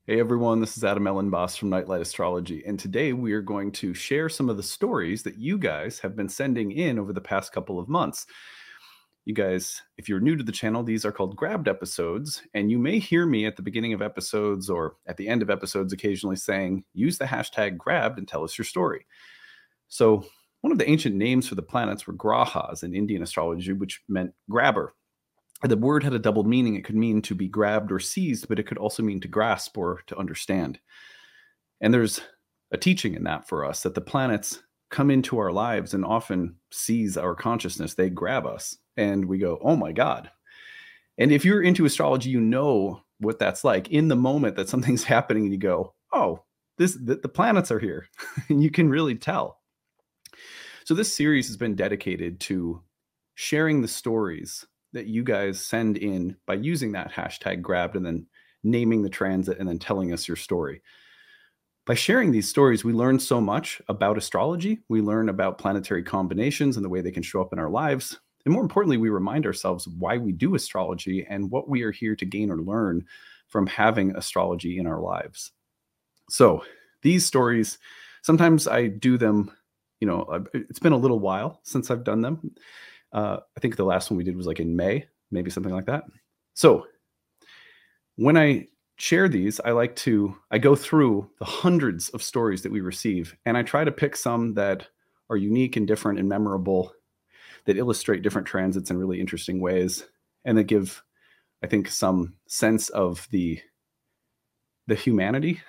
Hey everyone, this is Adam Ellenboss from Nightlight Astrology, and today we are going to share some of the stories that you guys have been sending in over the past couple of months. You guys, if you're new to the channel, these are called grabbed episodes, and you may hear me at the beginning of episodes or at the end of episodes occasionally saying, use the hashtag grabbed and tell us your story. So one of the ancient names for the planets were grahas in Indian astrology, which meant grabber. The word had a double meaning. It could mean to be grabbed or seized, but it could also mean to grasp or to understand. And there's a teaching in that for us, that the planets come into our lives and often seize our consciousness. They grab us and we go, oh my God. And if you're into astrology, you know what that's like. In the moment that something's happening and you go, oh, the planets are here. And you can really tell. So this series has been dedicated to sharing the stories that you guys send in by using that hashtag grabbed and then naming the transit and then telling us your story. By sharing these stories, we learn so much about astrology. We learn about planetary combinations and the way they can show up in our lives. And more importantly, we remind ourselves why we do astrology and what we are here to gain or learn from having astrology in our lives. So these stories, sometimes I do them, it's been a little while since I've done them. I think the last one we did was like in May, maybe something like that. So when I share these, I go through the hundreds of stories that we receive, and I try to pick some that are unique and different and memorable, that illustrate different transits in really interesting ways, and that give, I think, some sense of the humanity,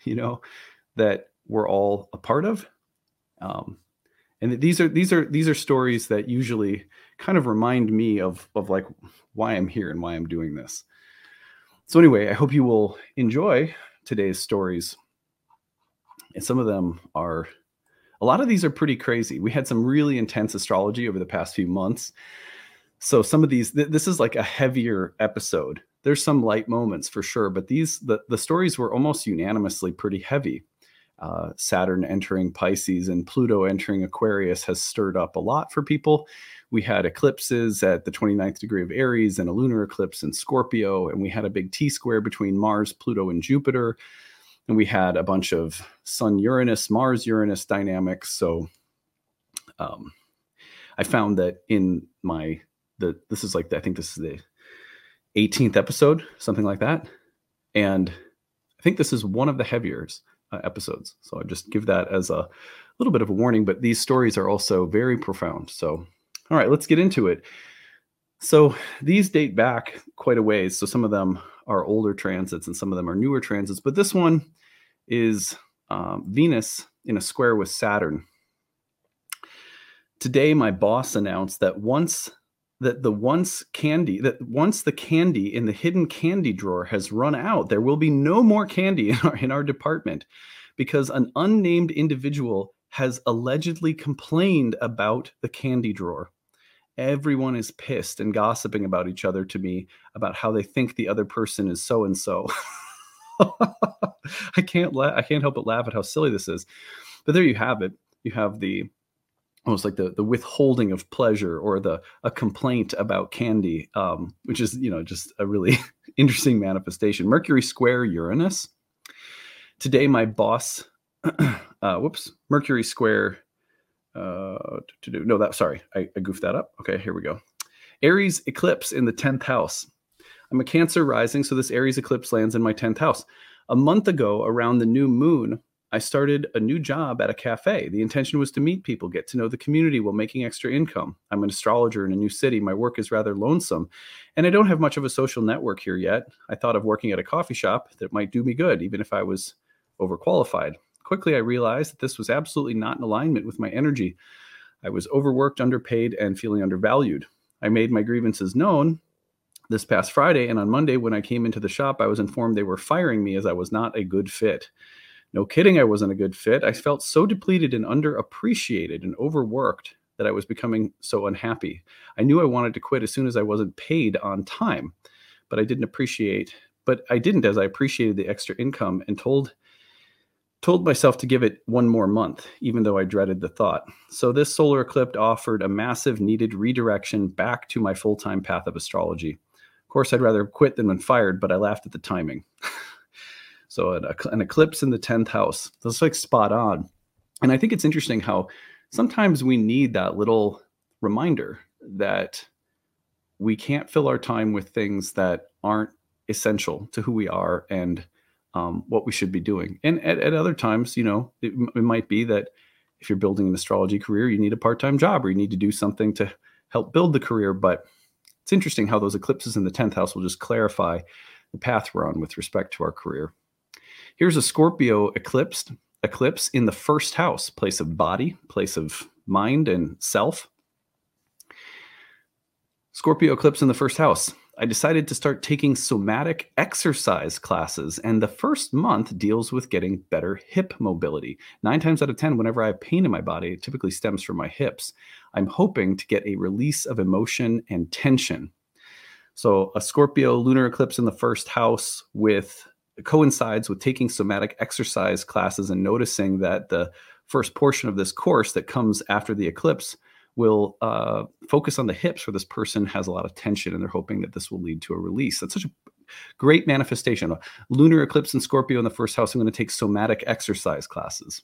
that we're all a part of. And these are stories that usually kind of remind me of like why I'm here and why I'm doing this. So anyway, I hope you will enjoy today's stories. And a lot of these are pretty crazy. We had some really intense astrology over the past few months. So some of these, this is like a heavier episode. There's some light moments for sure, but the stories were almost unanimously pretty heavy. Saturn entering Pisces and Pluto entering Aquarius has stirred up a lot for people. We had eclipses at the 29th degree of Aries and a lunar eclipse in Scorpio, and we had a big T-square between Mars, Pluto, and Jupiter. And we had a bunch of Sun-Uranus, Mars-Uranus dynamics. So I found that in this is the 18th episode, something like that. And I think this is one of the heavier episodes. So I just give that as a little bit of a warning, but these stories are also very profound. So, all right, let's get into it. So these date back quite a ways. So some of them are older transits and some of them are newer transits, but this one is Venus in a square with Saturn. Today, my boss announced that once the candy in the hidden candy drawer has run out, there will be no more candy in our department, because an unnamed individual has allegedly complained about the candy drawer. Everyone is pissed and gossiping about each other to me about how they think the other person is so and so. I can't help but laugh at how silly this is. But there you have it. You have almost like the withholding of pleasure, or a complaint about candy, which is, just a really interesting manifestation. Mercury square Uranus. Today, my boss, Mercury square, I goofed that up. Okay, here we go. Aries eclipse in the 10th house. I'm a Cancer rising, so this Aries eclipse lands in my 10th house. A month ago, around the new moon, I started a new job at a cafe. The intention was to meet people, get to know the community while making extra income. I'm an astrologer in a new city. My work is rather lonesome, and I don't have much of a social network here yet. I thought of working at a coffee shop that might do me good, even if I was overqualified. Quickly, I realized that this was absolutely not in alignment with my energy. I was overworked, underpaid, and feeling undervalued. I made my grievances known this past Friday, and on Monday, when I came into the shop, I was informed they were firing me as I was not a good fit. No kidding, I wasn't a good fit. I felt so depleted and underappreciated and overworked that I was becoming so unhappy. I knew I wanted to quit as soon as I wasn't paid on time, but I didn't as I appreciated the extra income, and told myself to give it one more month, even though I dreaded the thought. So this solar eclipse offered a massive needed redirection back to my full-time path of astrology. Of course, I'd rather quit than been fired, but I laughed at the timing. So an eclipse in the 10th house. That's like spot on. And I think it's interesting how sometimes we need that little reminder that we can't fill our time with things that aren't essential to who we are and what we should be doing. And at other times, it might be that if you're building an astrology career, you need a part-time job or you need to do something to help build the career. But it's interesting how those eclipses in the 10th house will just clarify the path we're on with respect to our career. Here's a Scorpio eclipse in the first house, place of body, place of mind and self. Scorpio eclipse in the first house. I decided to start taking somatic exercise classes, and the first month deals with getting better hip mobility. 9 times out of 10, whenever I have pain in my body, it typically stems from my hips. I'm hoping to get a release of emotion and tension. So a Scorpio lunar eclipse in the first house coincides with taking somatic exercise classes and noticing that the first portion of this course that comes after the eclipse will focus on the hips where this person has a lot of tension, and they're hoping that this will lead to a release. That's such a great manifestation. A lunar eclipse in Scorpio in the first house, I'm going to take somatic exercise classes.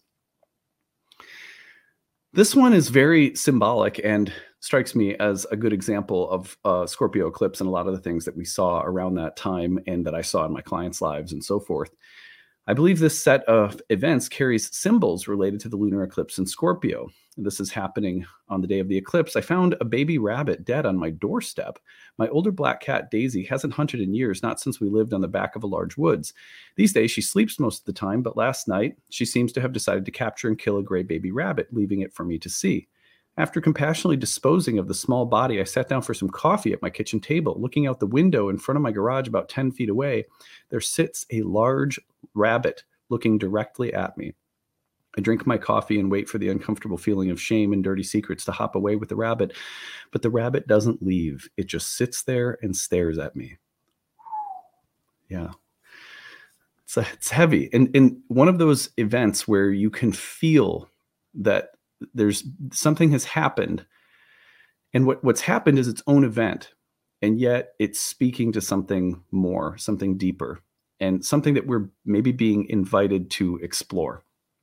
This one is very symbolic and strikes me as a good example of Scorpio eclipse and a lot of the things that we saw around that time and that I saw in my clients' lives and so forth. I believe this set of events carries symbols related to the lunar eclipse in Scorpio. This is happening on the day of the eclipse. I found a baby rabbit dead on my doorstep. My older black cat, Daisy, hasn't hunted in years, not since we lived on the back of a large woods. These days, she sleeps most of the time, but last night, she seems to have decided to capture and kill a gray baby rabbit, leaving it for me to see. After compassionately disposing of the small body, I sat down for some coffee at my kitchen table. Looking out the window in front of my garage about 10 feet away, there sits a large rabbit looking directly at me. I drink my coffee and wait for the uncomfortable feeling of shame and dirty secrets to hop away with the rabbit, but the rabbit doesn't leave. It just sits there and stares at me. Yeah. It's heavy. And one of those events where you can feel that there's something has happened, and what's happened is its own event, and yet it's speaking to something more, something deeper, and something that we're maybe being invited to explore.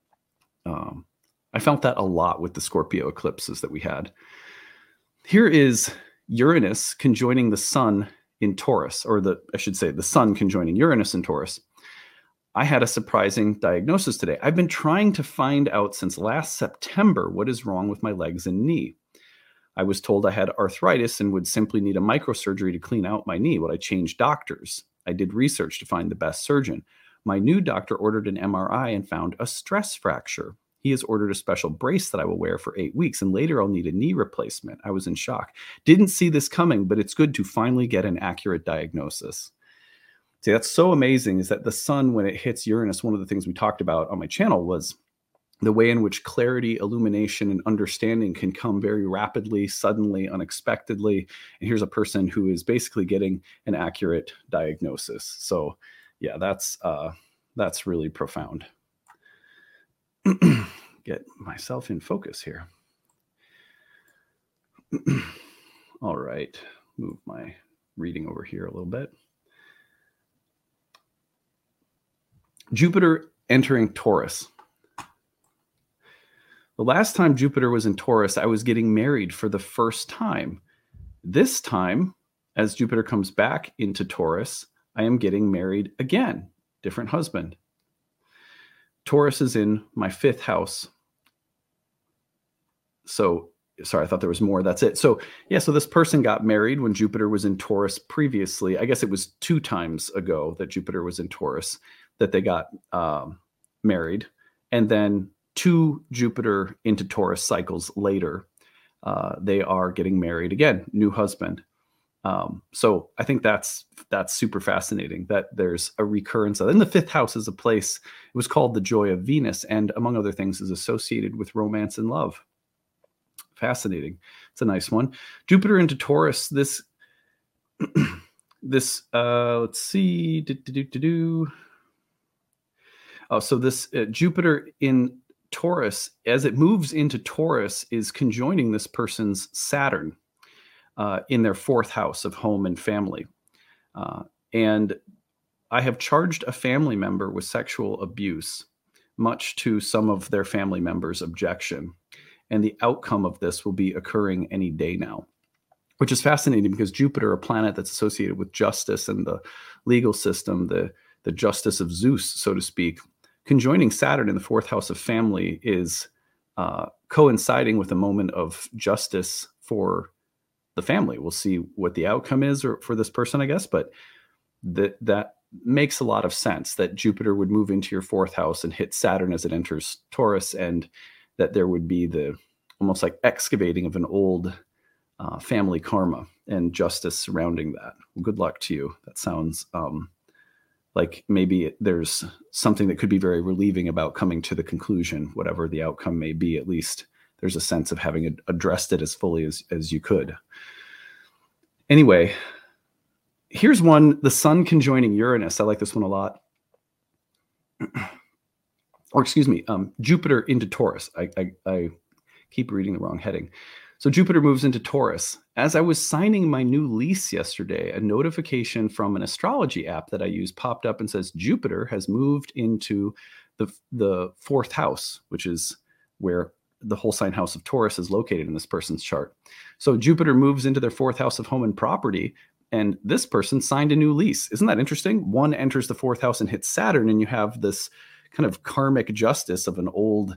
I felt that a lot with the Scorpio eclipses that we had. Here is Uranus conjoining the sun in Taurus, or the sun conjoining Uranus in Taurus. I had a surprising diagnosis today. I've been trying to find out since last September what is wrong with my legs and knee. I was told I had arthritis and would simply need a microsurgery to clean out my knee. Would I change doctors? I did research to find the best surgeon. My new doctor ordered an MRI and found a stress fracture. He has ordered a special brace that I will wear for 8 weeks, and later I'll need a knee replacement. I was in shock. Didn't see this coming, but it's good to finally get an accurate diagnosis. See, that's so amazing, is that the sun, when it hits Uranus, one of the things we talked about on my channel was the way in which clarity, illumination, and understanding can come very rapidly, suddenly, unexpectedly. And here's a person who is basically getting an accurate diagnosis. So yeah, that's really profound. Get myself in focus here. All right, move my reading over here a little bit. Jupiter entering Taurus. The last time Jupiter was in Taurus, I was getting married for the first time. This time, as Jupiter comes back into Taurus, I am getting married again. Different husband. Taurus is in my 5th house. So, sorry, I thought there was more. That's it. So, yeah, so this person got married when Jupiter was in Taurus previously. I guess it was 2 times ago that Jupiter was in Taurus that they got married. And then 2 Jupiter into Taurus cycles later, they are getting married again, new husband. So I think that's super fascinating that there's a recurrence. In the 5th house is a place, it was called the joy of Venus, and among other things is associated with romance and love. Fascinating. It's a nice one. Jupiter into Taurus, let's see. Oh, so this Jupiter in Taurus, as it moves into Taurus, is conjoining this person's Saturn in their 4th house of home and family. And I have charged a family member with sexual abuse, much to some of their family members' objection. And the outcome of this will be occurring any day now, which is fascinating because Jupiter, a planet that's associated with justice and the legal system, the justice of Zeus, so to speak, conjoining Saturn in the fourth house of family is coinciding with a moment of justice for the family. We'll see what the outcome is for this person, I guess, but that makes a lot of sense that Jupiter would move into your fourth house and hit Saturn as it enters Taurus, and that there would be the almost like excavating of an old family karma and justice surrounding that. Well, good luck to you. That sounds like maybe there's something that could be very relieving about coming to the conclusion, whatever the outcome may be. At least there's a sense of having addressed it as fully as you could. Anyway, here's one, the Sun conjoining Uranus. I like this one a lot. Or excuse me, Jupiter into Taurus. I keep reading the wrong heading. So Jupiter moves into Taurus. As I was signing my new lease yesterday, a notification from an astrology app that I use popped up and says Jupiter has moved into the fourth house, which is where the whole sign house of Taurus is located in this person's chart. So Jupiter moves into their fourth house of home and property, and this person signed a new lease. Isn't that interesting? One enters the fourth house and hits Saturn, and you have this kind of karmic justice of an old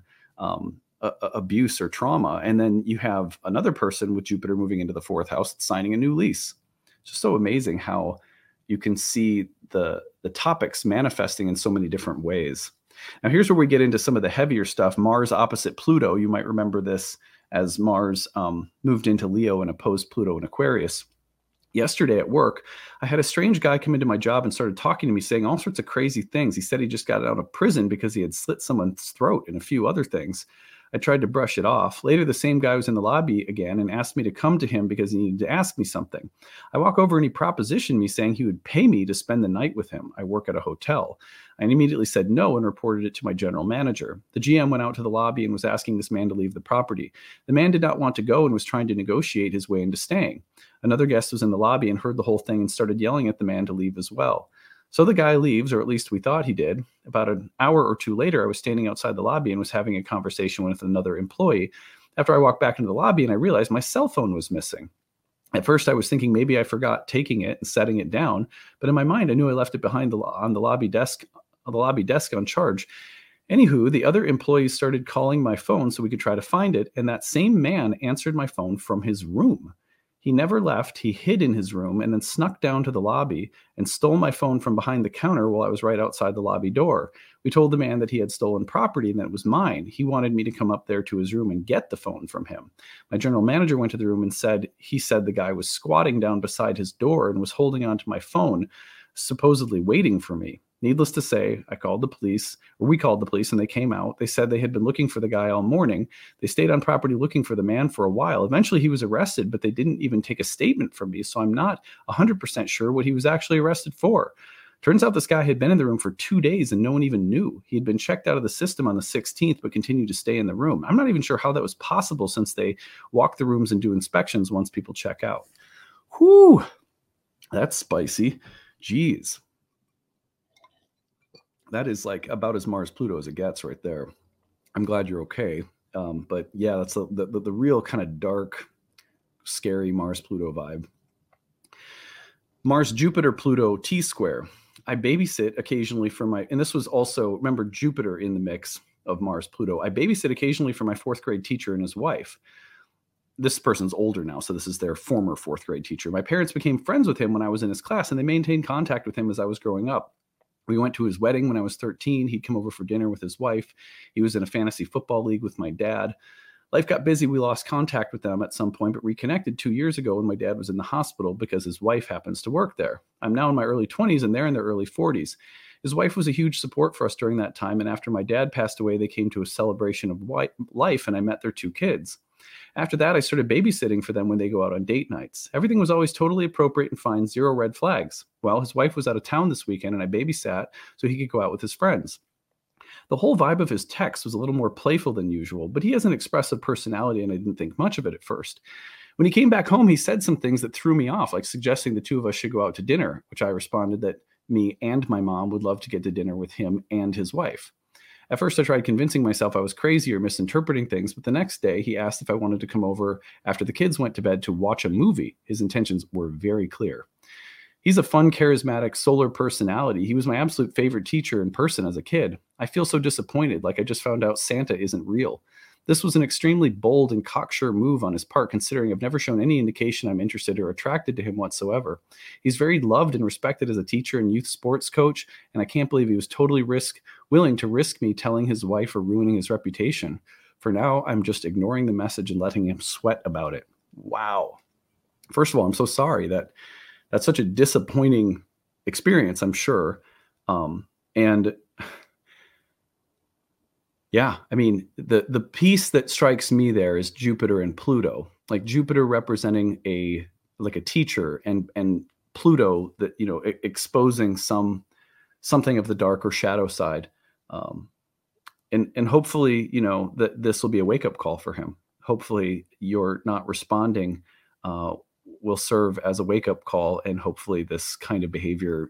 abuse or trauma. And then you have another person with Jupiter moving into the fourth house signing a new lease. It's just so amazing how you can see the topics manifesting in so many different ways. Now, here's where we get into some of the heavier stuff. Mars opposite Pluto. You might remember this as Mars moved into Leo and opposed Pluto in Aquarius. Yesterday at work, I had a strange guy come into my job and started talking to me, saying all sorts of crazy things. He said he just got out of prison because he had slit someone's throat and a few other things. I tried to brush it off. Later, the same guy was in the lobby again and asked me to come to him because he needed to ask me something. I walk over and he propositioned me, saying he would pay me to spend the night with him. I work at a hotel. I immediately said no and reported it to my general manager. The GM went out to the lobby and was asking this man to leave the property. The man did not want to go and was trying to negotiate his way into staying. Another guest was in the lobby and heard the whole thing and started yelling at the man to leave as well. So the guy leaves, or at least we thought he did. About an hour or two later, I was standing outside the lobby and was having a conversation with another employee. After I walked back into the lobby and I realized my cell phone was missing. At first, I was thinking maybe I forgot taking it and setting it down, but in my mind, I knew I left it behind on the lobby desk on charge. Anywho, the other employees started calling my phone so we could try to find it, and that same man answered my phone from his room. He never left. He hid in his room and then snuck down to the lobby and stole my phone from behind the counter while I was right outside the lobby door. We told the man that he had stolen property and that it was mine. He wanted me to come up there to his room and get the phone from him. My general manager went to the room and said the guy was squatting down beside his door and was holding onto my phone, supposedly waiting for me. Needless to say, we called the police, and they came out. They said they had been looking for the guy all morning. They stayed on property looking for the man for a while. Eventually, he was arrested, but they didn't even take a statement from me, so I'm not 100% sure what he was actually arrested for. Turns out this guy had been in the room for 2 days and no one even knew. He had been checked out of the system on the 16th, but continued to stay in the room. I'm not even sure how that was possible since they walk the rooms and do inspections once people check out. Whew, that's spicy. Jeez. That is like about as Mars Pluto as it gets right there. I'm glad you're okay. But yeah, that's the real kind of dark, scary Mars Pluto vibe. Mars Jupiter Pluto T-square. I babysit occasionally for and this was also, remember, Jupiter in the mix of Mars Pluto. I babysit occasionally for my fourth grade teacher and his wife. This person's older now, so this is their former fourth grade teacher. My parents became friends with him when I was in his class, and they maintained contact with him as I was growing up. We went to his wedding when I was 13. He'd come over for dinner with his wife. He was in a fantasy football league with my dad. Life got busy. We lost contact with them at some point, but reconnected 2 years ago when my dad was in the hospital because his wife happens to work there. I'm now in my early 20s and they're in their early 40s. His wife was a huge support for us during that time, and after my dad passed away, they came to a celebration of life, and I met their 2 kids. After that, I started babysitting for them when they go out on date nights. Everything was always totally appropriate and fine, 0 red flags. Well, his wife was out of town this weekend, and I babysat so he could go out with his friends. The whole vibe of his text was a little more playful than usual, but he has an expressive personality, and I didn't think much of it at first. When he came back home, he said some things that threw me off, like suggesting the 2 of us should go out to dinner, which I responded that me and my mom would love to get to dinner with him and his wife. At first, I tried convincing myself I was crazy or misinterpreting things, but the next day he asked if I wanted to come over after the kids went to bed to watch a movie. His intentions were very clear. He's a fun, charismatic, solar personality. He was my absolute favorite teacher in person as a kid. I feel so disappointed, like I just found out Santa isn't real. This was an extremely bold and cocksure move on his part, considering I've never shown any indication I'm interested or attracted to him whatsoever. He's very loved and respected as a teacher and youth sports coach, and I can't believe he was totally willing to risk me telling his wife or ruining his reputation. For now, I'm just ignoring the message and letting him sweat about it. Wow. First of all, I'm so sorry that's such a disappointing experience, I'm sure. And yeah, I mean, the piece that strikes me there is Jupiter and Pluto, like Jupiter representing a teacher, and Pluto that, exposing something of the dark or shadow side. And hopefully, that this will be a wake-up call for him. Hopefully you're not responding will serve as a wake-up call, and hopefully this kind of behavior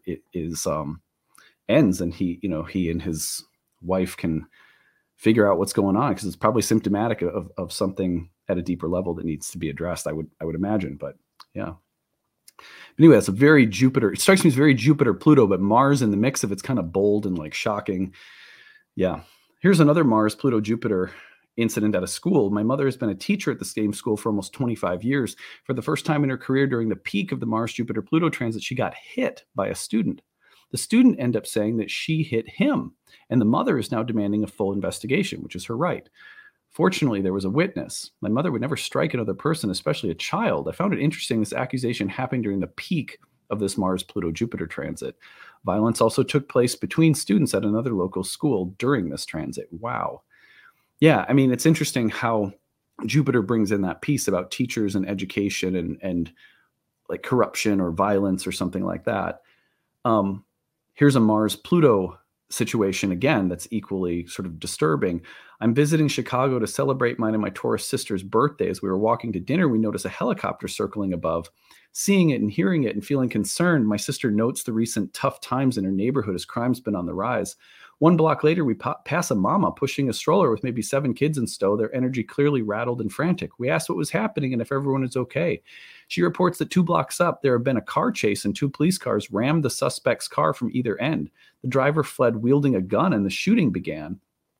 ends, and he and his wife can figure out what's going on, because it's probably symptomatic of something at a deeper level that needs to be addressed, I would imagine. But yeah. Anyway, that's a very Jupiter. It strikes me as very Jupiter Pluto, but Mars in the mix of it's kind of bold and like shocking. Yeah. Here's another Mars Pluto Jupiter incident at a school. My mother has been a teacher at the same school for almost 25 years. For the first time in her career, during the peak of the Mars Jupiter Pluto transit, she got hit by a student. The student ended up saying that she hit him, and the mother is now demanding a full investigation, which is her right. Fortunately, there was a witness. My mother would never strike another person, especially a child. I found it interesting this accusation happened during the peak of this Mars-Pluto-Jupiter transit. Violence also took place between students at another local school during this transit. Wow. Yeah, I mean, it's interesting how Jupiter brings in that piece about teachers and education and like corruption or violence or something like that. Here's a Mars-Pluto situation again that's equally sort of disturbing. I'm visiting Chicago to celebrate mine and my Taurus sister's birthday. As we were walking to dinner, we notice a helicopter circling above. Seeing it and hearing it and feeling concerned, my sister notes the recent tough times in her neighborhood as crime's been on the rise. 1 block later, we pass a mama pushing a stroller with maybe 7 kids in tow, their energy clearly rattled and frantic. We asked what was happening and if everyone is okay. She reports that 2 blocks up, there had been a car chase and 2 police cars rammed the suspect's car from either end. The driver fled wielding a gun and shooting began.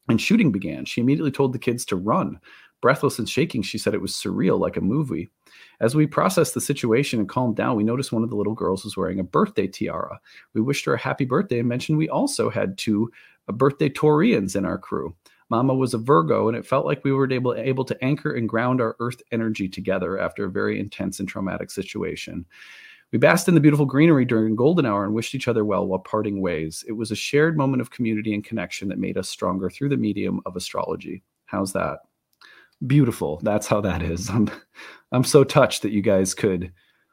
She immediately told the kids to run. Breathless and shaking, she said it was surreal, like a movie. As we processed the situation and calmed down, we noticed one of the little girls was wearing a birthday tiara. We wished her a happy birthday and mentioned we also had 2 birthday Taurians in our crew. Mama was a Virgo, and it felt like we were able to anchor and ground our earth energy together after a very intense and traumatic situation. We basked in the beautiful greenery during golden hour and wished each other well while parting ways. It was a shared moment of community and connection that made us stronger through the medium of astrology. How's that? Beautiful. That's how that is. I'm so touched that you guys could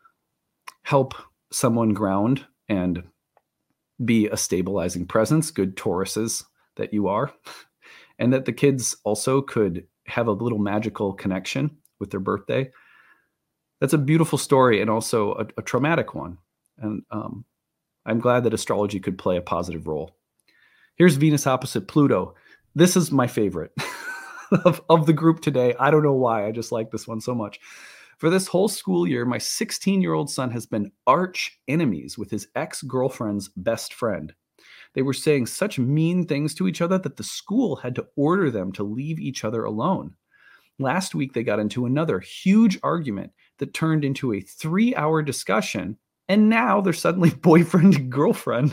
help someone ground and be a stabilizing presence, good Tauruses that you are, and that the kids also could have a little magical connection with their birthday. That's a beautiful story and also a traumatic one. And I'm glad that astrology could play a positive role. Here's Venus opposite Pluto. This is my favorite of the group today. I don't know why. I just like this one so much. For this whole school year, my 16-year-old son has been arch enemies with his ex-girlfriend's best friend. They were saying such mean things to each other that the school had to order them to leave each other alone. Last week, they got into another huge argument that turned into a 3-hour discussion, and now they're suddenly boyfriend and girlfriend.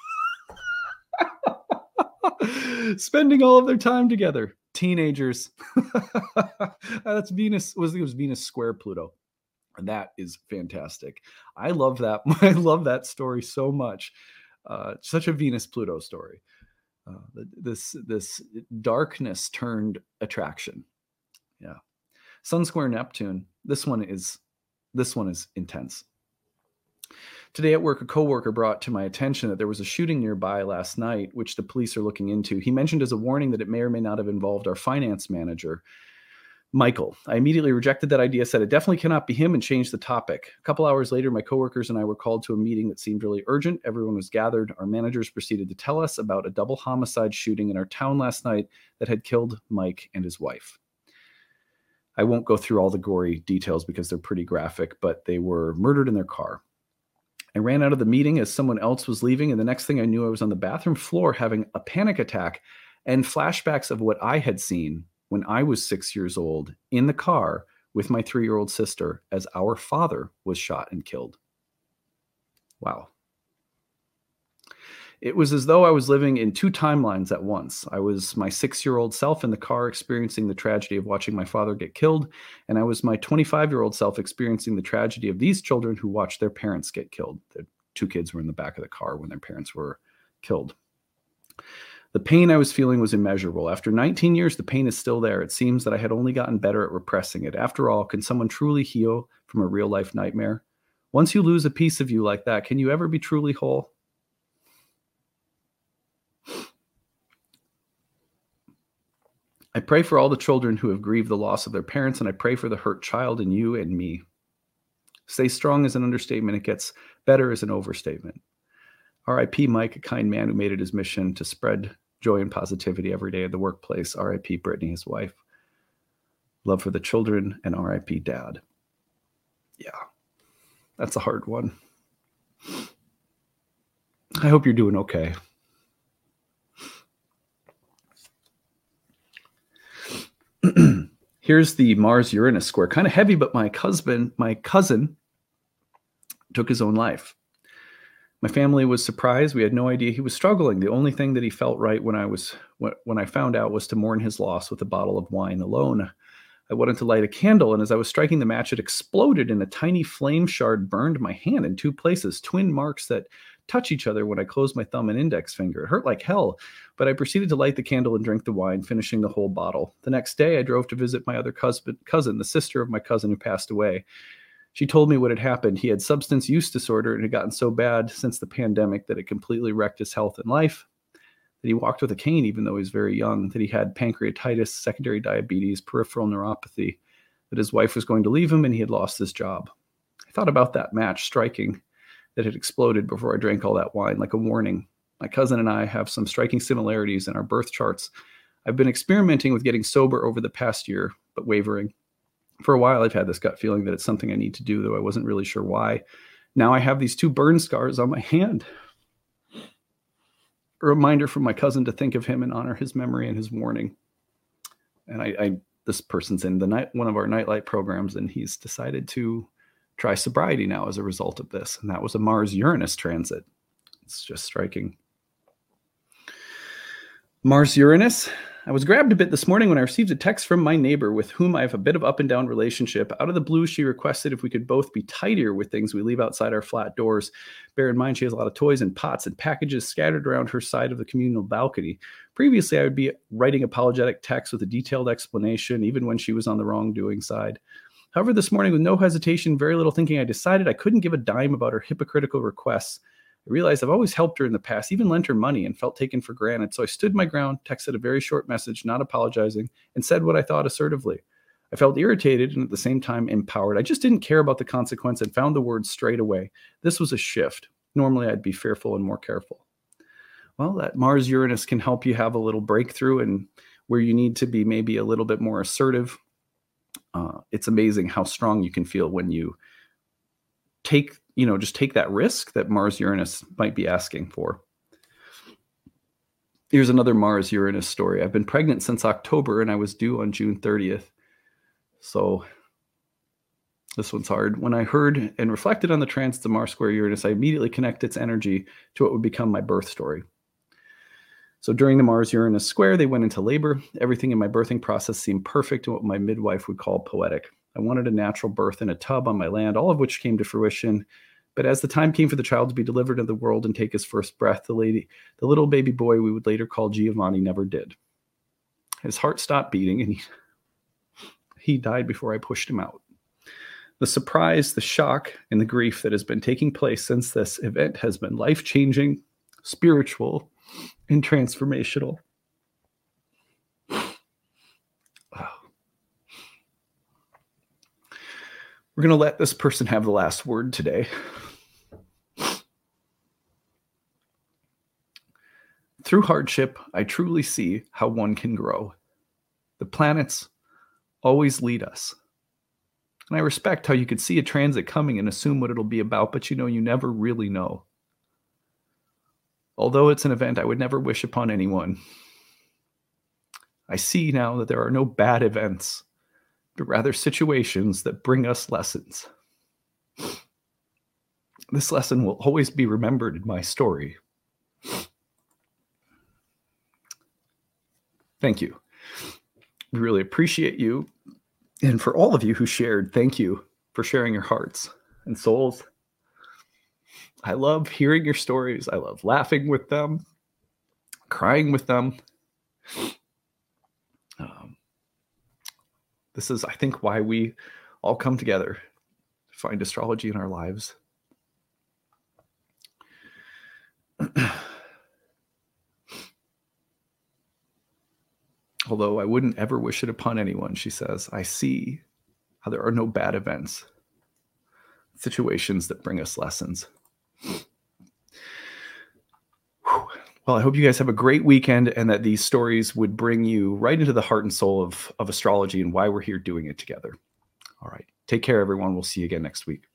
Spending all of their time together. Teenagers. That's Venus. It was Venus square Pluto. And that is fantastic. I love that. I love that story so much. Such a Venus Pluto story. This darkness turned attraction. Yeah. Sun square Neptune. This one is intense. Today at work, a coworker brought to my attention that there was a shooting nearby last night, which the police are looking into. He mentioned as a warning that it may or may not have involved our finance manager. Michael. I immediately rejected that idea, said it definitely cannot be him, and changed the topic. A couple hours later, my coworkers and I were called to a meeting that seemed really urgent. Everyone was gathered. Our managers proceeded to tell us about a double homicide shooting in our town last night that had killed Mike and his wife. I won't go through all the gory details because they're pretty graphic, but they were murdered in their car. I ran out of the meeting as someone else was leaving, and the next thing I knew, I was on the bathroom floor having a panic attack and flashbacks of what I had seen when I was 6 years old in the car with my 3-year-old sister as our father was shot and killed. Wow. It was as though I was living in 2 timelines at once. I was my 6-year-old self in the car experiencing the tragedy of watching my father get killed, and I was my 25-year-old self experiencing the tragedy of these children who watched their parents get killed. The 2 kids were in the back of the car when their parents were killed. The pain I was feeling was immeasurable. After 19 years, the pain is still there. It seems that I had only gotten better at repressing it. After all, can someone truly heal from a real-life nightmare? Once you lose a piece of you like that, can you ever be truly whole? I pray for all the children who have grieved the loss of their parents, and I pray for the hurt child in you and me. Stay strong is an understatement. It gets better as an overstatement. R.I.P. Mike, a kind man who made it his mission to spread joy and positivity every day at the workplace. R.I.P. Brittany, his wife. Love for the children, and R.I.P. Dad. Yeah, that's a hard one. I hope you're doing okay. Here's the Mars-Uranus square. Kind of heavy, but my cousin took his own life. My family was surprised. We had no idea he was struggling. The only thing that he felt right when I found out was to mourn his loss with a bottle of wine alone. I wanted to light a candle, and as I was striking the match, it exploded, and a tiny flame shard burned my hand in 2 places, twin marks that touch each other when I closed my thumb and index finger. It hurt like hell, but I proceeded to light the candle and drink the wine, finishing the whole bottle. The next day, I drove to visit my other cousin, the sister of my cousin who passed away. She told me what had happened. He had substance use disorder and had gotten so bad since the pandemic that it completely wrecked his health and life, that he walked with a cane even though he was very young, that he had pancreatitis, secondary diabetes, peripheral neuropathy, that his wife was going to leave him and he had lost his job. I thought about that match striking that had exploded before I drank all that wine, like a warning. My cousin and I have some striking similarities in our birth charts. I've been experimenting with getting sober over the past year, but wavering. For a while, I've had this gut feeling that it's something I need to do, though I wasn't really sure why. Now I have these 2 burn scars on my hand. A reminder from my cousin to think of him and honor his memory and his warning. And this person's in one of our nightlight programs, and he's decided to try sobriety now as a result of this. And that was a Mars-Uranus transit. It's just striking. Mars-Uranus. I was grabbed a bit this morning when I received a text from my neighbor with whom I have a bit of up and down relationship. Out of the blue, she requested if we could both be tidier with things we leave outside our flat doors. Bear in mind, she has a lot of toys and pots and packages scattered around her side of the communal balcony. Previously, I would be writing apologetic texts with a detailed explanation, even when she was on the wrongdoing side. However, this morning, with no hesitation, very little thinking, I decided I couldn't give a dime about her hypocritical requests. I realized I've always helped her in the past, even lent her money, and felt taken for granted. So I stood my ground, texted a very short message, not apologizing, and said what I thought assertively. I felt irritated and at the same time empowered. I just didn't care about the consequence and found the words straight away. This was a shift. Normally, I'd be fearful and more careful. Well, that Mars-Uranus can help you have a little breakthrough and where you need to be maybe a little bit more assertive. It's amazing how strong you can feel when you just take that risk that Mars-Uranus might be asking for. Here's another Mars-Uranus story. I've been pregnant since October and I was due on June 30th. So this one's hard. When I heard and reflected on the transits of Mars square Uranus, I immediately connect its energy to what would become my birth story. So during the Mars-Uranus square, they went into labor. Everything in my birthing process seemed perfect and what my midwife would call poetic. I wanted a natural birth in a tub on my land, all of which came to fruition. But as the time came for the child to be delivered into the world and take his first breath, the little baby boy we would later call Giovanni never did. His heart stopped beating and he died before I pushed him out. The surprise, the shock, and the grief that has been taking place since this event has been life-changing, spiritual, and transformational. We're going to let this person have the last word today. Through hardship, I truly see how one can grow. The planets always lead us. And I respect how you could see a transit coming and assume what it'll be about, but you never really know. Although it's an event I would never wish upon anyone, I see now that there are no bad events, but rather situations that bring us lessons. This lesson will always be remembered in my story. Thank you. We really appreciate you. And for all of you who shared, thank you for sharing your hearts and souls. I love hearing your stories. I love laughing with them, crying with them. This is, I think, why we all come together to find astrology in our lives. Although I wouldn't ever wish it upon anyone, she says, I see how there are no bad events, situations that bring us lessons. Well, I hope you guys have a great weekend and that these stories would bring you right into the heart and soul of astrology and why we're here doing it together. All right. Take care, everyone. We'll see you again next week.